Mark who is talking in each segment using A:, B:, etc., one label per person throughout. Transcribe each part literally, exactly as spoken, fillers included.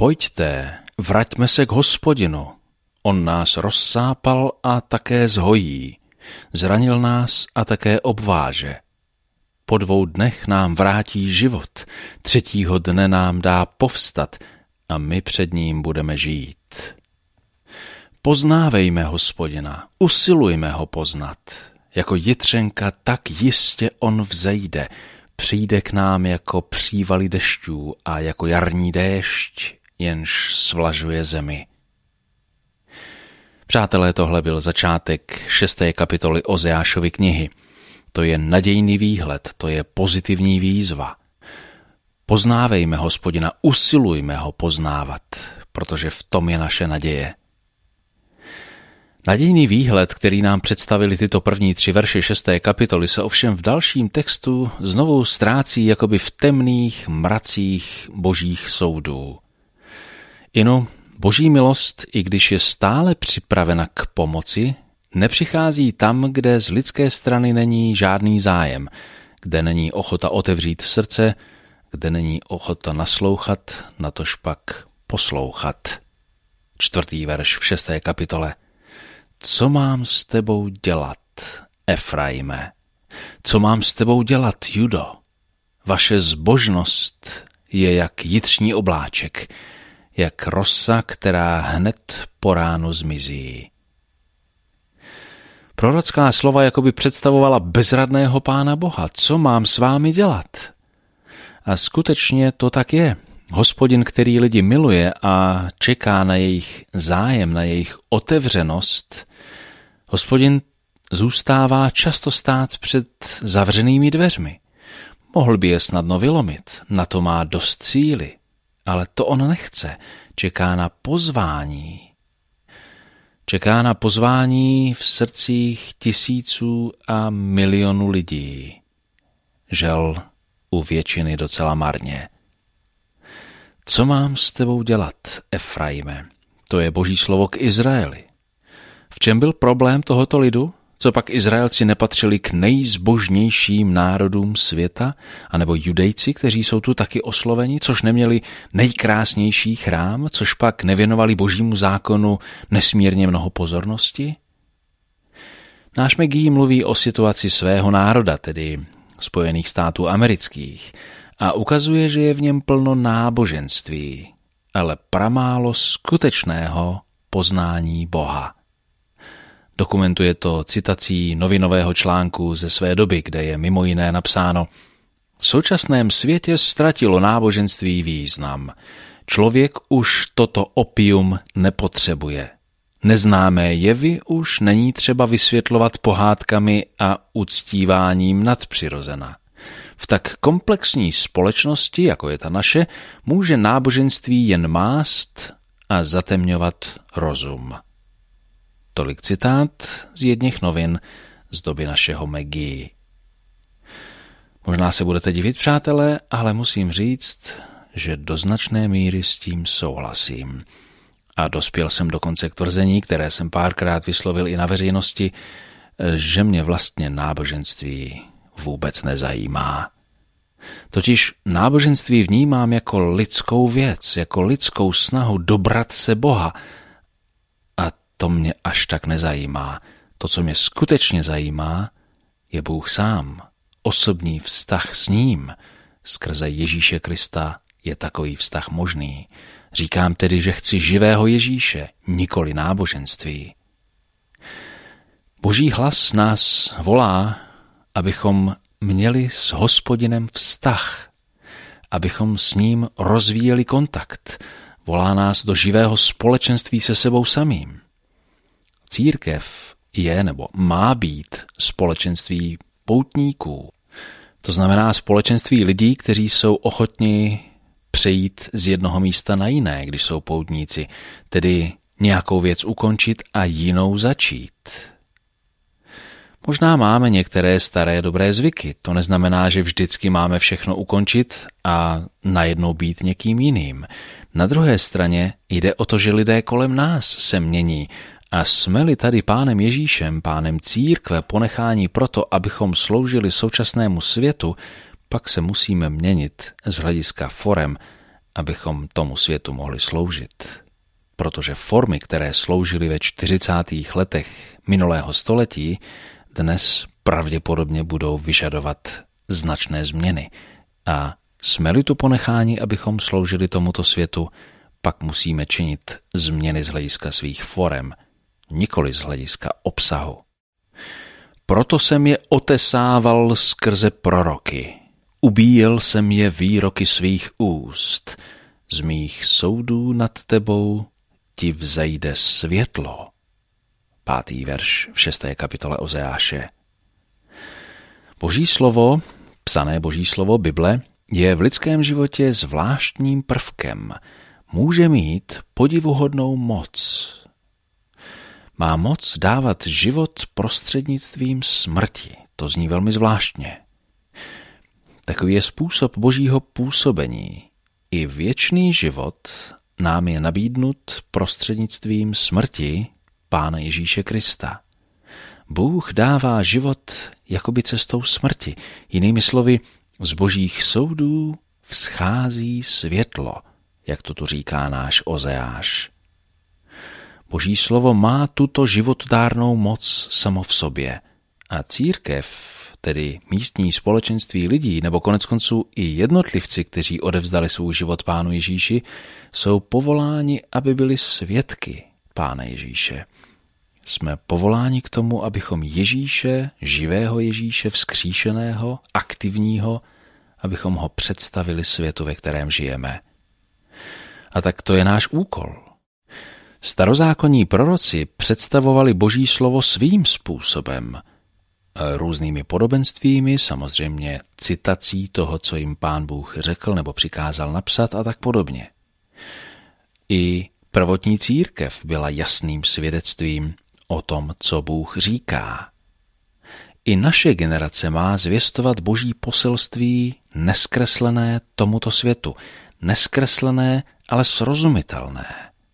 A: Pojďte, vraťme se k Hospodinu. On nás rozsápal a také zhojí. Zranil nás a také obváže. Po dvou dnech nám vrátí život, třetího dne nám dá povstat a my před ním budeme žít. Poznávejme Hospodina, usilujme ho poznat. Jako jitřenka, tak jistě on vzejde, přijde k nám jako přívaly dešťů a jako jarní déšť, jenž svlažuje zemi. Přátelé, tohle byl začátek šesté kapitoly Ozeášovy knihy. To je nadějný výhled, to je pozitivní výzva. Poznávejme Hospodina, usilujme ho poznávat, protože v tom je naše naděje. Nadějný výhled, který nám představili tyto první tři verše šesté kapitoly, se ovšem v dalším textu znovu ztrácí jakoby v temných mracích božích soudů. Inu, boží milost, i když je stále připravena k pomoci, nepřichází tam, kde z lidské strany není žádný zájem, kde není ochota otevřít srdce, kde není ochota naslouchat, natož pak poslouchat. Čtvrtý verš v šesté kapitole. Co mám s tebou dělat, Efraime? Co mám s tebou dělat, Judo? Vaše zbožnost je jak jitřní obláček, jak rosa, která hned po ránu zmizí. Prorocká slova jakoby představovala bezradného Pána Boha. Co mám s vámi dělat? A skutečně to tak je. Hospodin, který lidi miluje a čeká na jejich zájem, na jejich otevřenost, Hospodin zůstává často stát před zavřenými dveřmi. Mohl by je snadno vylomit, na to má dost síly, ale to on nechce, čeká na pozvání. Čeká na pozvání v srdcích tisíců a milionů lidí. Žel u většiny docela marně. Co mám s tebou dělat, Efraime? To je boží slovo k Izraeli. V čem byl problém tohoto lidu? Co pak Izraelci nepatřili k nejzbožnějším národům světa, anebo Judejci, kteří jsou tu taky osloveni, což neměli nejkrásnější chrám, což pak nevěnovali božímu zákonu nesmírně mnoho pozornosti? Náš Megí mluví o situaci svého národa, tedy Spojených států amerických, a ukazuje, že je v něm plno náboženství, ale pramálo skutečného poznání Boha. Dokumentuje to citací novinového článku ze své doby, kde je mimo jiné napsáno: v současném světě ztratilo náboženství význam. Člověk už toto opium nepotřebuje. Neznámé jevy už není třeba vysvětlovat pohádkami a uctíváním nadpřirozena. V tak komplexní společnosti, jako je ta naše, může náboženství jen mást a zatemňovat rozum. Tolik citát z jedněch novin z doby našeho Megí. Možná se budete divit, přátelé, ale musím říct, že do značné míry s tím souhlasím. A dospěl jsem dokonce k tvrzení, které jsem párkrát vyslovil i na veřejnosti, že mě vlastně náboženství vůbec nezajímá. Totiž náboženství vnímám jako lidskou věc, jako lidskou snahu dobrat se Boha. A to mě až tak nezajímá. To, co mě skutečně zajímá, je Bůh sám. Osobní vztah s ním. Skrze Ježíše Krista je takový vztah možný. Říkám tedy, že chci živého Ježíše, nikoli náboženství. Boží hlas nás volá, abychom měli s Hospodinem vztah, abychom s ním rozvíjeli kontakt. Volá nás do živého společenství se sebou samým. Církev je nebo má být společenství poutníků. To znamená společenství lidí, kteří jsou ochotni přejít z jednoho místa na jiné, když jsou poutníci, tedy nějakou věc ukončit a jinou začít. Možná máme některé staré dobré zvyky, to neznamená, že vždycky máme všechno ukončit a najednou být někým jiným. Na druhé straně jde o to, že lidé kolem nás se mění a jsme-li tady Pánem Ježíšem, Pánem církve, ponechání proto, abychom sloužili současnému světu, pak se musíme měnit z hlediska forem abychom tomu světu mohli sloužit. Protože formy, které sloužily ve čtyřicátých letech minulého století, dnes pravděpodobně budou vyžadovat značné změny. A jsme-li tu ponecháni, abychom sloužili tomuto světu, pak musíme činit změny z hlediska svých forem, nikoli z hlediska obsahu. Proto jsem je otesával skrze proroky. Ubíjel jsem je výroky svých úst. Z mých soudů nad tebou ti vzejde světlo. Pátý verš v šesté kapitole Ozeáše. Boží slovo, psané Boží slovo Bible, je v lidském životě zvláštním prvkem. Může mít podivuhodnou moc. Má moc dávat život prostřednictvím smrti. To zní velmi zvláštně. Takový je způsob Božího působení. I věčný život nám je nabídnut prostřednictvím smrti Pána Ježíše Krista. Bůh dává život jakoby cestou smrti. Jinými slovy, z Božích soudů vzchází světlo, jak to tu říká náš Ozeáš. Boží slovo má tuto životodárnou moc samo v sobě a církev, tedy místní společenství lidí, nebo koneckonců i jednotlivci, kteří odevzdali svůj život Pánu Ježíši, jsou povoláni, aby byli svědky Pána Ježíše. Jsme povoláni k tomu, abychom Ježíše, živého Ježíše, vzkříšeného, aktivního, abychom ho představili světu, ve kterém žijeme. A tak to je náš úkol. Starozákonní proroci představovali Boží slovo svým způsobem, různými podobenstvími, samozřejmě citací toho, co jim Pán Bůh řekl nebo přikázal napsat a tak podobně. I prvotní církev byla jasným svědectvím o tom, co Bůh říká. I naše generace má zvěstovat Boží poselství neskreslené tomuto světu. Neskreslené, ale srozumitelné.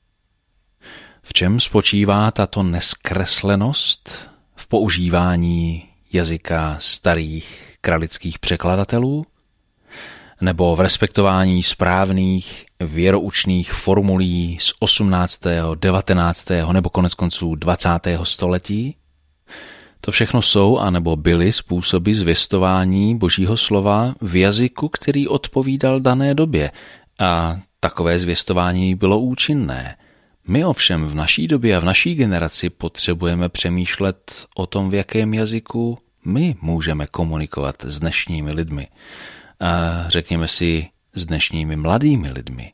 A: V čem spočívá tato neskreslenost? V používání jazyka starých kralických překladatelů? Nebo v respektování správných věroučných formulí z osmnáctého, devatenáctého nebo koneckonců dvacátého století? To všechno jsou anebo byly způsoby zvěstování Božího slova v jazyku, který odpovídal dané době, a takové zvěstování bylo účinné. My ovšem v naší době a v naší generaci potřebujeme přemýšlet o tom, v jakém jazyku my můžeme komunikovat s dnešními lidmi. A řekněme si s dnešními mladými lidmi.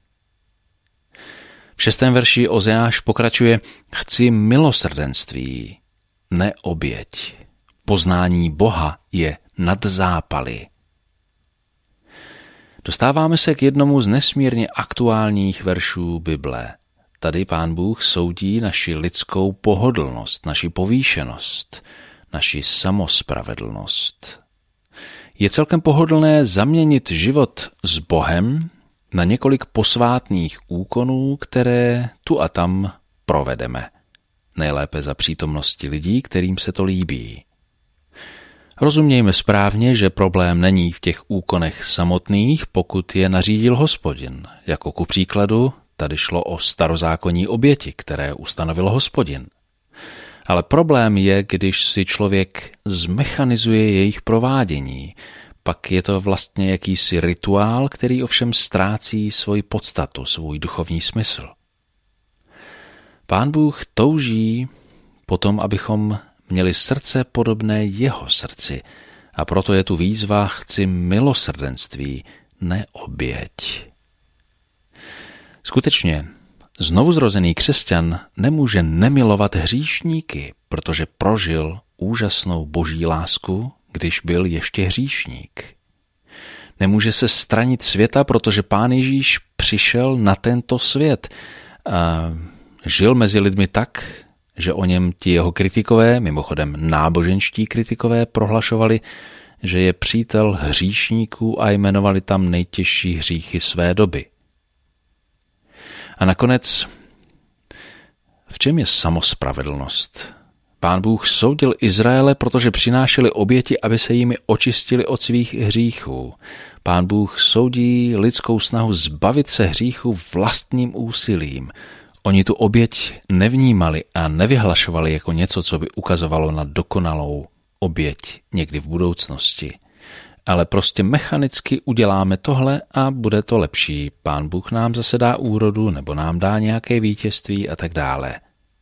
A: V šestém verši Ozeáš pokračuje: chci milosrdenství, ne oběť. Poznání Boha je nad zápaly. Dostáváme se k jednomu z nesmírně aktuálních veršů Bible. Tady Pán Bůh soudí naši lidskou pohodlnost, naši povýšenost, naši samospravedlnost. Je celkem pohodlné zaměnit život s Bohem na několik posvátných úkonů, které tu a tam provedeme. Nejlépe za přítomnosti lidí, kterým se to líbí. Rozumějme správně, že problém není v těch úkonech samotných, pokud je nařídil Hospodin. Jako ku příkladu, tady šlo o starozákonní oběti, které ustanovil Hospodin. Ale problém je, když si člověk zmechanizuje jejich provádění. Pak je to vlastně jakýsi rituál, který ovšem ztrácí svoji podstatu, svůj duchovní smysl. Pán Bůh touží potom, abychom měli srdce podobné jeho srdci, a proto je tu výzva: chci milosrdenství, ne oběť. Skutečně, znovuzrozený křesťan nemůže nemilovat hříšníky, protože prožil úžasnou boží lásku, když byl ještě hříšník. Nemůže se stranit světa, protože Pán Ježíš přišel na tento svět a žil mezi lidmi tak, že o něm ti jeho kritikové, mimochodem náboženští kritikové, prohlašovali, že je přítel hříšníků a jmenovali tam nejtěžší hříchy své doby. A nakonec, v čem je samospravedlnost? Pán Bůh soudil Izraele, protože přinášeli oběti, aby se jimi očistili od svých hříchů. Pán Bůh soudí lidskou snahu zbavit se hříchu vlastním úsilím. Oni tu oběť nevnímali a nevyhlašovali jako něco, co by ukazovalo na dokonalou oběť někdy v budoucnosti. Ale prostě mechanicky uděláme tohle a bude to lepší. Pán Bůh nám zase dá úrodu nebo nám dá nějaké vítězství a tak dále.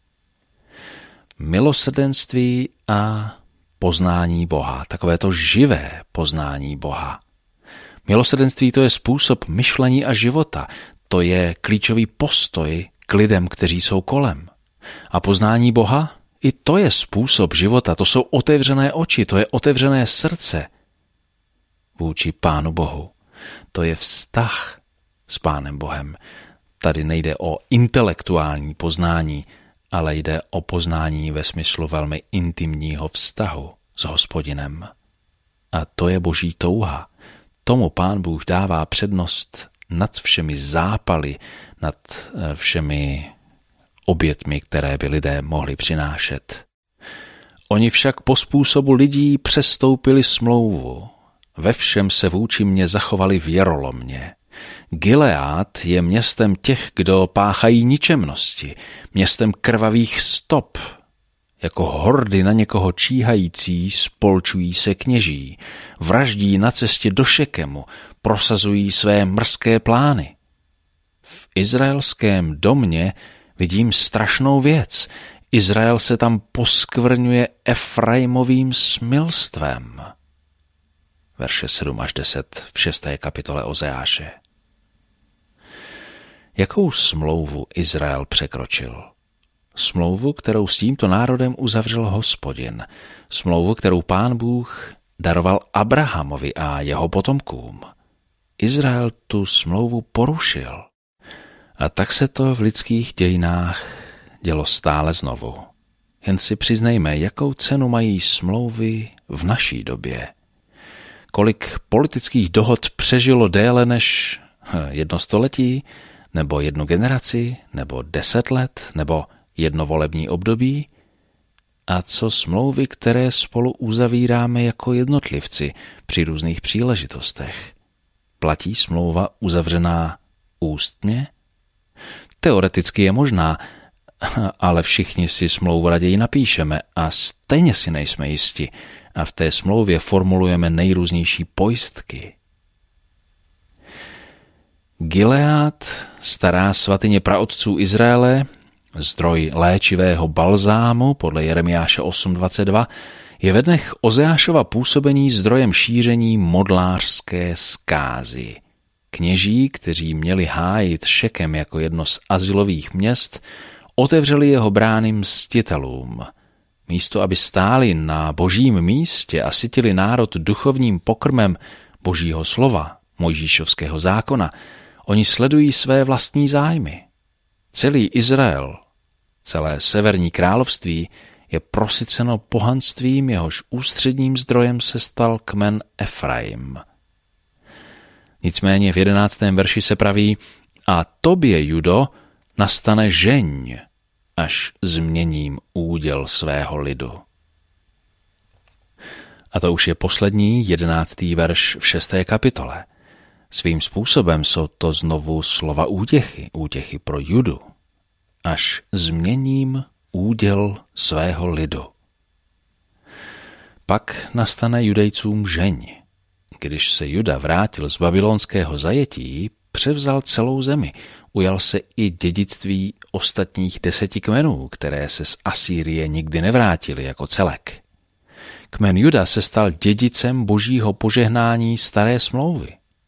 A: Milosrdenství a poznání Boha, takové to živé poznání Boha. Milosrdenství to je způsob myšlení a života, to je klíčový postoj k lidem, kteří jsou kolem. A poznání Boha, i to je způsob života, to jsou otevřené oči, to je otevřené srdce vůči Pánu Bohu. To je vztah s Pánem Bohem. Tady nejde o intelektuální poznání, ale jde o poznání ve smyslu velmi intimního vztahu s Hospodinem. A to je Boží touha. Tomu Pán Bůh dává přednost nad všemi zápaly, nad všemi obětmi, které by lidé mohli přinášet. Oni však po způsobu lidí přestoupili smlouvu. Ve všem se vůči mně zachovali věrolomně. Gilead je městem těch, kdo páchají ničemnosti, městem krvavých stop. Jako hordy na někoho číhající spolčují se kněží, vraždí na cestě do Šekemu, prosazují své mrzké plány. V izraelském domě vidím strašnou věc. Izrael se tam poskvrňuje Efraimovým smilstvem. Verše sedm až deset v šesté kapitole Ozeáše. Jakou smlouvu Izrael překročil? Smlouvu, kterou s tímto národem uzavřel Hospodin. Smlouvu, kterou Pán Bůh daroval Abrahamovi a jeho potomkům. Izrael tu smlouvu porušil. A tak se to v lidských dějinách dělo stále znovu. Jen si přiznejme, jakou cenu mají smlouvy v naší době. Kolik politických dohod přežilo déle než jedno století, nebo jednu generaci, nebo deset let, nebo jedno volební období? A co smlouvy, které spolu uzavíráme jako jednotlivci při různých příležitostech? Platí smlouva uzavřená ústně? Teoreticky je možná, ale všichni si smlouvu raději napíšeme a stejně si nejsme jisti a v té smlouvě formulujeme nejrůznější pojistky. Gilead, stará svatyně praotců Izraele, zdroj léčivého balzámu podle Jeremiáše osm dvacet dva, je ve dnech Ozeášova působení zdrojem šíření modlářské zkázy. Kněží, kteří měli hájit Šekem jako jedno z azylových měst, otevřeli jeho brány mstitelům. Místo, aby stáli na božím místě a sytili národ duchovním pokrmem božího slova, Mojžíšovského zákona, oni sledují své vlastní zájmy. Celý Izrael, celé severní království je prosyceno pohanstvím, jehož ústředním zdrojem se stal kmen Efraim. Nicméně v jedenáctém verši se praví: a tobě, Judo, nastane žeň, až změním úděl svého lidu. A to už je poslední jedenáctý verš v šesté kapitole. Svým způsobem jsou to znovu slova útěchy, útěchy pro Judu. Až změním úděl svého lidu. Pak nastane Judejcům žeň. Když se Juda vrátil z babylonského zajetí, převzal celou zemi, ujal se i dědictví ostatních deseti kmenů, které se z Asýrie nikdy nevrátily jako celek. Kmen Juda se stal dědicem božího požehnání staré smlouvy.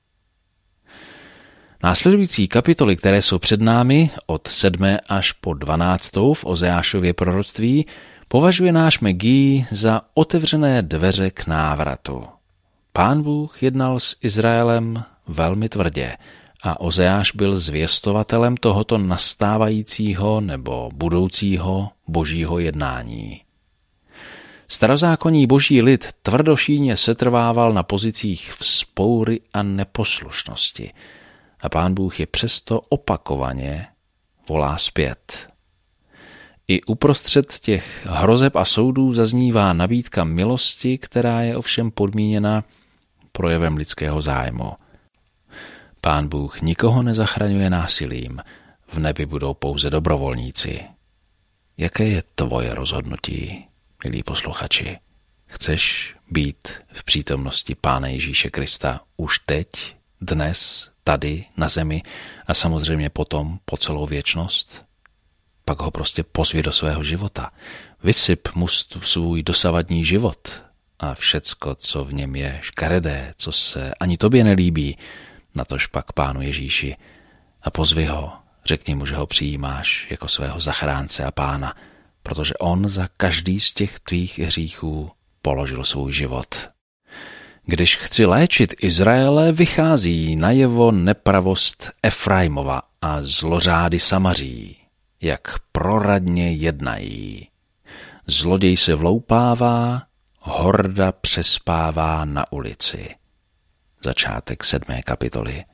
A: Následující kapitoly, které jsou před námi, od sedmé až po dvanáctou v Ozeášově proroctví, považuje náš Megí za otevřené dveře k návratu. Pán Bůh jednal s Izraelem velmi tvrdě a Ozeáš byl zvěstovatelem tohoto nastávajícího nebo budoucího božího jednání. Starozákonní boží lid tvrdošíjně setrvával na pozicích vzpoury a neposlušnosti a Pán Bůh je přesto opakovaně volá zpět. I uprostřed těch hrozeb a soudů zaznívá nabídka milosti, která je ovšem podmíněna projevem lidského zájmu. Pán Bůh nikoho nezachraňuje násilím, v nebi budou pouze dobrovolníci. Jaké je tvoje rozhodnutí, milí posluchači? Chceš být v přítomnosti Pána Ježíše Krista už teď, dnes, tady, na zemi a samozřejmě potom po celou věčnost? Pak ho prostě pozvi do svého života. Vysyp mu svůj dosavadní život a všecko, co v něm je škaredé, co se ani tobě nelíbí, natož pak Pánu Ježíši a pozvi ho. Řekni mu, že ho přijímáš jako svého zachránce a Pána, protože on za každý z těch tvých hříchů položil svůj život. Když chci léčit Izraele, vychází najevo nepravost Efraimova a zlořády Samaří, jak proradně jednají. Zloděj se vloupává, horda přespává na ulici. Začátek sedmé kapitoly.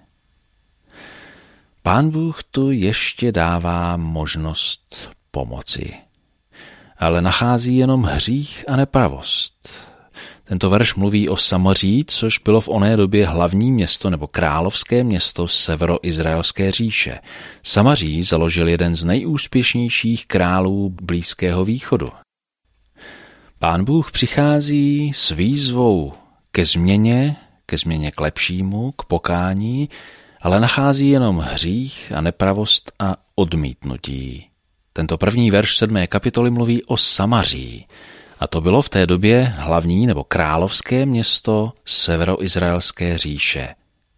A: Pán Bůh tu ještě dává možnost pomoci, ale nachází jenom hřích a nepravost. Tento verš mluví o Samaří, což bylo v oné době hlavní město nebo královské město severoizraelské říše. Samaří založil jeden z nejúspěšnějších králů Blízkého východu. Pán Bůh přichází s výzvou ke změně, ke změně k lepšímu, k pokání, ale nachází jenom hřích a nepravost a odmítnutí. Tento první verš sedmé kapitoly mluví o Samaří. A to bylo v té době hlavní nebo královské město severoizraelské říše.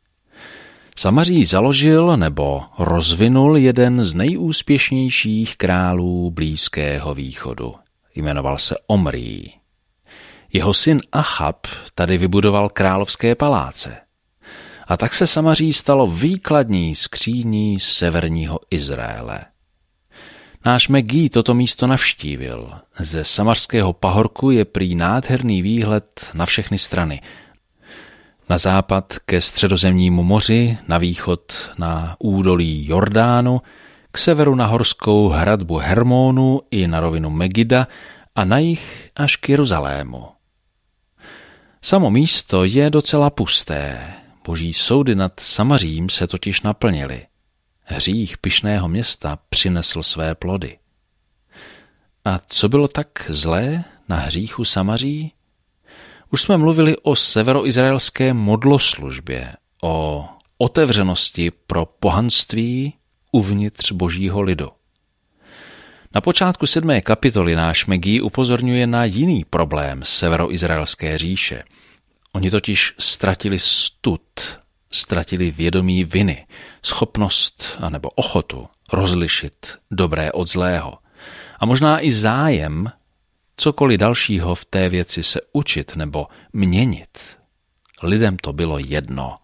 A: Samaří založil nebo rozvinul jeden z nejúspěšnějších králů Blízkého východu. Jmenoval se Omrý. Jeho syn Achab tady vybudoval královské paláce. A tak se Samaří stalo výkladní skříní severního Izraele. Náš Megí toto místo navštívil. Ze Samarského pahorku je prý nádherný výhled na všechny strany. Na západ ke Středozemnímu moři, na východ na údolí Jordánu, k severu na horskou hradbu Hermónu i na rovinu Megida a na jih až k Jeruzalému. Samo místo je docela pusté. Boží soudy nad Samařím se totiž naplnily. Hřích pyšného města přinesl své plody. A co bylo tak zlé na hříchu Samaří? Už jsme mluvili o severoizraelské modloslužbě, o otevřenosti pro pohanství uvnitř božího lidu. Na počátku sedmé kapitoly náš Megí upozorňuje na jiný problém severoizraelské říše. Oni totiž ztratili stud, ztratili vědomí viny, schopnost anebo ochotu rozlišit dobré od zlého. A možná i zájem cokoliv dalšího v té věci se učit nebo měnit. Lidem to bylo jedno.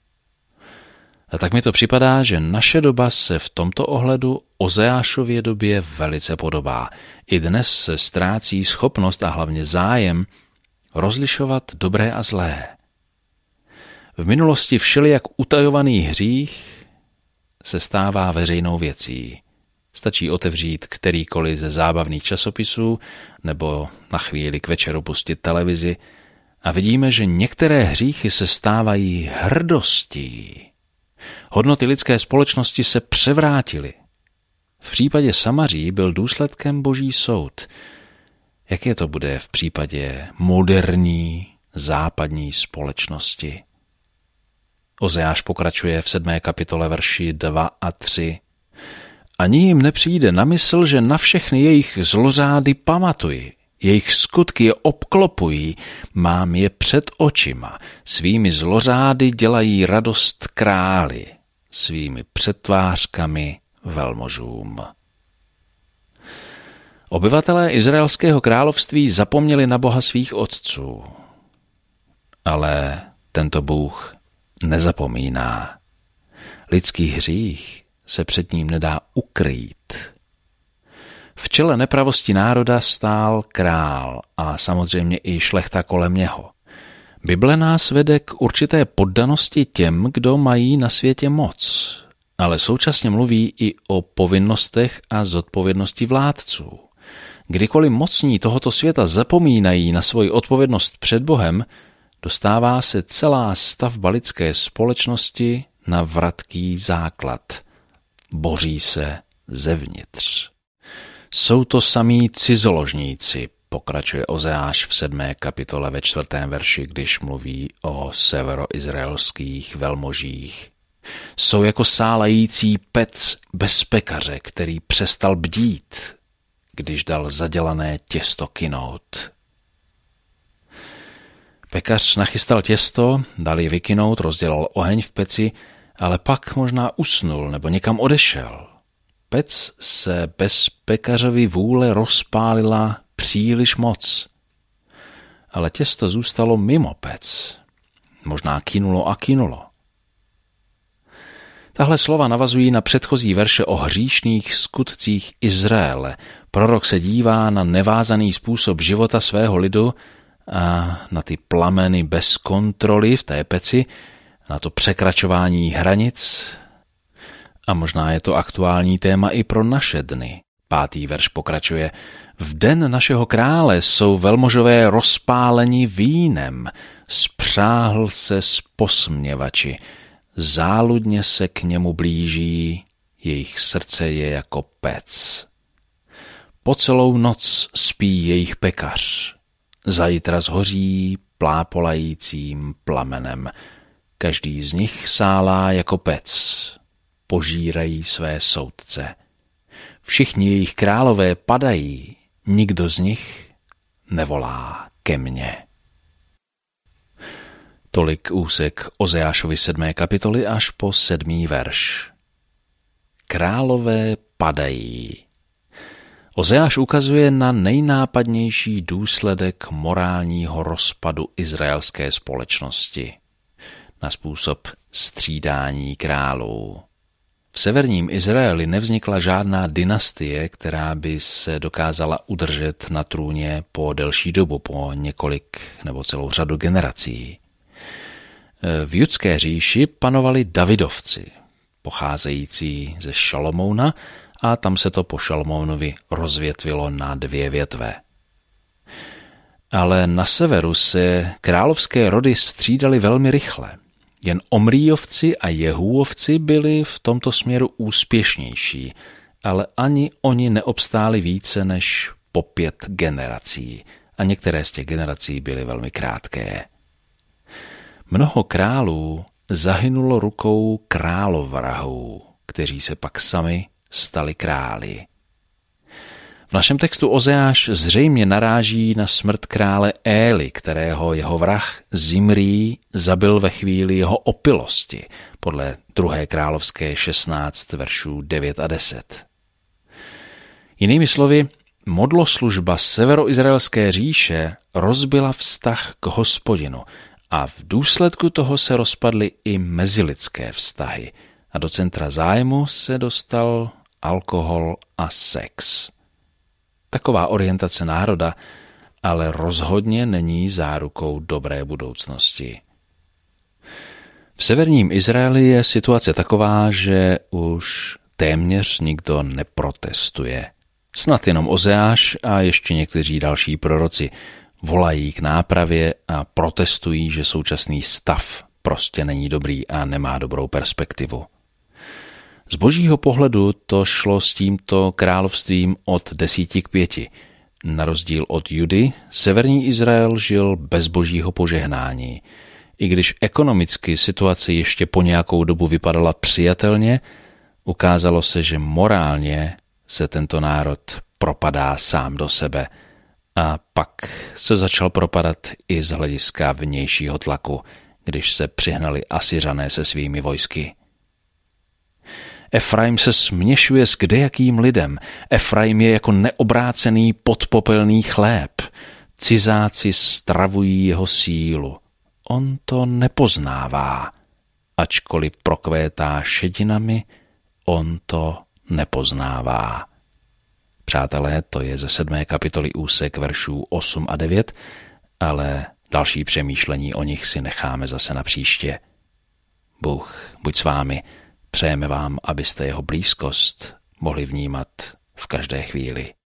A: A tak mi to připadá, že naše doba se v tomto ohledu Ozeášově době velice podobá. I dnes se ztrácí schopnost a hlavně zájem rozlišovat dobré a zlé. V minulosti všelijak utajovaný hřích se stává veřejnou věcí. Stačí otevřít kterýkoliv ze zábavných časopisů nebo na chvíli k večeru pustit televizi a vidíme, že některé hříchy se stávají hrdostí. Hodnoty lidské společnosti se převrátily. V případě Samaří byl důsledkem boží soud. Jaké to bude v případě moderní západní společnosti? Ozeáš pokračuje v sedmé kapitole verši dva a tři. Ani jim nepřijde na mysl, že na všechny jejich zlořády pamatuji. Jejich skutky je obklopují, mám je před očima. Svými zlořády dělají radost králi, svými přetvářkami velmožům. Obyvatelé Izraelského království zapomněli na Boha svých otců. Ale tento Bůh nezapomíná. Lidský hřích se před ním nedá ukrýt. V čele nepravosti národa stál král a samozřejmě i šlechta kolem něho. Bible nás vede k určité poddanosti těm, kdo mají na světě moc. ale současně mluví i o povinnostech a zodpovědnosti vládců. Kdykoliv mocní tohoto světa zapomínají na svoji odpovědnost před Bohem, dostává se celá stavba lidské společnosti na vratký základ. Boří se zevnitř. Jsou to samí cizoložníci, pokračuje Ozeáš v sedmé kapitole ve čtvrtém verši, když mluví o severoizraelských velmožích. Jsou jako sálající pec bez pekaře, který přestal bdít, když dal zadělané těsto kynout. Pekař nachystal těsto, dal ji vykynout, rozdělal oheň v peci, ale pak možná usnul nebo někam odešel. Pec se bez pekařovy vůle rozpálila příliš moc, ale těsto zůstalo mimo pec. Možná kynulo a kynulo. Tahle slova navazují na předchozí verše o hříšných skutcích Izraele. Prorok se dívá na nevázaný způsob života svého lidu a na ty plameny bez kontroly v té peci, na to překračování hranic. A možná je to aktuální téma i pro naše dny. Pátý verš pokračuje. V den našeho krále jsou velmožové rozpáleni vínem, spřáhl se s posměvači, záludně se k němu blíží, jejich srdce je jako pec. Po celou noc spí jejich pekař, zajtra zhoří plápolajícím plamenem. Každý z nich sálá jako pec, požírají své soudce. Všichni jejich králové padají, nikdo z nich nevolá ke mně. Tolik úsek Ozeášovy sedmé kapitoly až po sedmý verš. Králové padají. Ozeáš ukazuje na nejnápadnější důsledek morálního rozpadu izraelské společnosti, na způsob střídání králů. V severním Izraeli nevznikla žádná dynastie, která by se dokázala udržet na trůně po delší dobu, po několik nebo celou řadu generací. V judské říši panovali Davidovci, pocházející ze Šalomouna, a tam se to po Šalomounovi rozvětvilo na dvě větve. Ale na severu se královské rody střídaly velmi rychle. Jen Omríjovci a Jehúovci byli v tomto směru úspěšnější, ale ani oni neobstáli více než po pět generací a některé z těch generací byly velmi krátké. Mnoho králů zahynulo rukou královrahů, kteří se pak sami stali králi. V našem textu Ozeáš zřejmě naráží na smrt krále Éli, kterého jeho vrah Zimrí zabil ve chvíli jeho opilosti, podle druhé královské šestnáct veršů devět a deset. Jinými slovy, modloslužba severoizraelské říše rozbila vztah k Hospodinu a v důsledku toho se rozpadly i mezilidské vztahy a do centra zájmu se dostal alkohol a sex. Taková orientace národa ale rozhodně není zárukou dobré budoucnosti. V severním Izraeli je situace taková, že už téměř nikdo neprotestuje. Snad jenom Ozeáš a ještě někteří další proroci volají k nápravě a protestují, že současný stav prostě není dobrý a nemá dobrou perspektivu. Z božího pohledu to šlo s tímto královstvím od desíti k pěti. Na rozdíl od Judy, severní Izrael žil bez božího požehnání. I když ekonomicky situace ještě po nějakou dobu vypadala přijatelně, ukázalo se, že morálně se tento národ propadá sám do sebe a pak se začal propadat i z hlediska vnějšího tlaku, když se přihnali Asyřané se svými vojsky. Efraim se směšuje s kdejakým lidem. Efraim je jako neobrácený podpopelný chléb. Cizáci stravují jeho sílu. On to nepoznává. Ačkoliv prokvétá šedinami, on to nepoznává. Přátelé, to je ze sedmé kapitoly úsek veršů osm a devět, ale další přemýšlení o nich si necháme zase na příště. Bůh buď s vámi, Přejeme vám, abyste jeho blízkost mohli vnímat v každé chvíli.